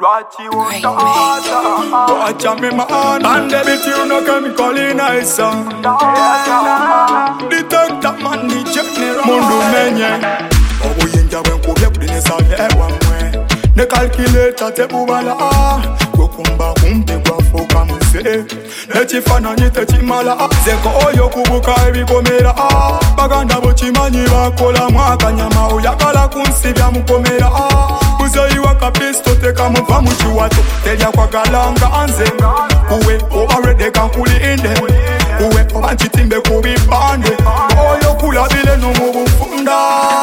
Watch you on the water. Watch me man, and baby you no chemical in ice. Detect that man the general. Mundu menye. Obu yenja when ko bek dine sa ewa mwe. Ne calculator te bubala. Kukumba kumpe kwa foka muse. Ne chifana nyite chimala. Zeko oyo kubuka ebi komera. Baganda bochimanyi bakola mwaka nyama oyakala kunsibya mukomera. Uze iwaka pisto teka muva muchiwato. Telya kwa galanga anze. Uwe overrede kankuli inde. Uwe obanchitimbe kubipande. Oyo kula bile no mubufunda.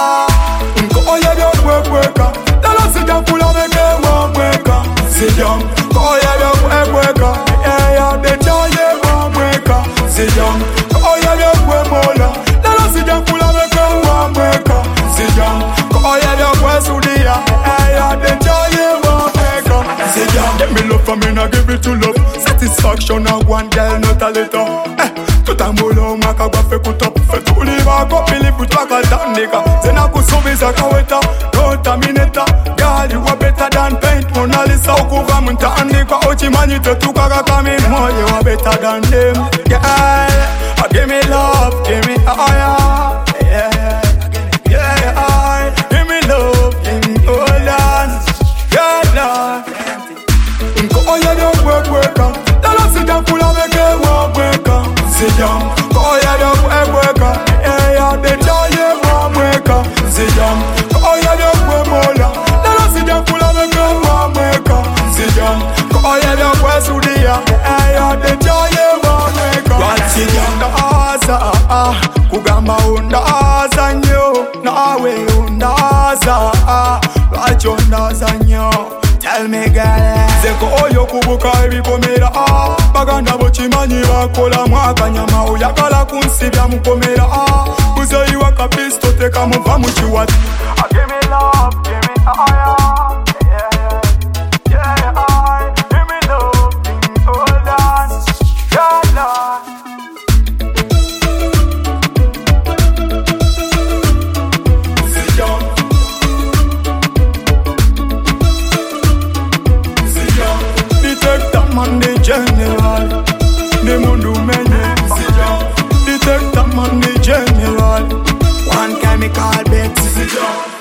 Nko oya byo kwekweka. Lala sija kula meke wamweka. Sijam, oya byo kwekweka. Eya deja ye wamweka. Sijam, oya byo kwemola. Lala sija kula meke wamweka. Sijam, oya byo kwesudia. Eya deja ye wamweka. Sijam, get me love for me na give it to love. Satisfaction a one girl not a letter. Tutambula umaka kwa fekuta. Fetuliva kwa pili kutwaka dandika. Zena kusubiza kaweta. No terminator. Girl you are better than paint Mona Lisa. Ukuva mtaandika. Ochimanyi tetukaga kamin. Oh you are better than them. Girl give me love. Give me fire. Yeah. Yeah. Give me love. Give me hold on. Girl Nko oya do kweka. Lala sija kula meke wabweka. Sijam, oya do kweka. Eya deja ye wabweka. Sijam, oya do kwemola. Lala sija kula meke wabweka. Sijam, oya do kwesudia. Eya deja ye wabweka. Sijam da asa, kugamba undaza nyo. Nawe undaza, racho undaza nyo. Tell me girl. Zeko oyo kubuka ebi komera. Baganda bochimanyi bakola mwaka nyama oyakala kunsibya mukomera. Uze iwaka pisto teka muva muchiwatu. Give me love, give me fire. Yeah. Give me love, give me hold on. Yeah. Man the general, the mundu menye. Detect that man the general. One chemical bet.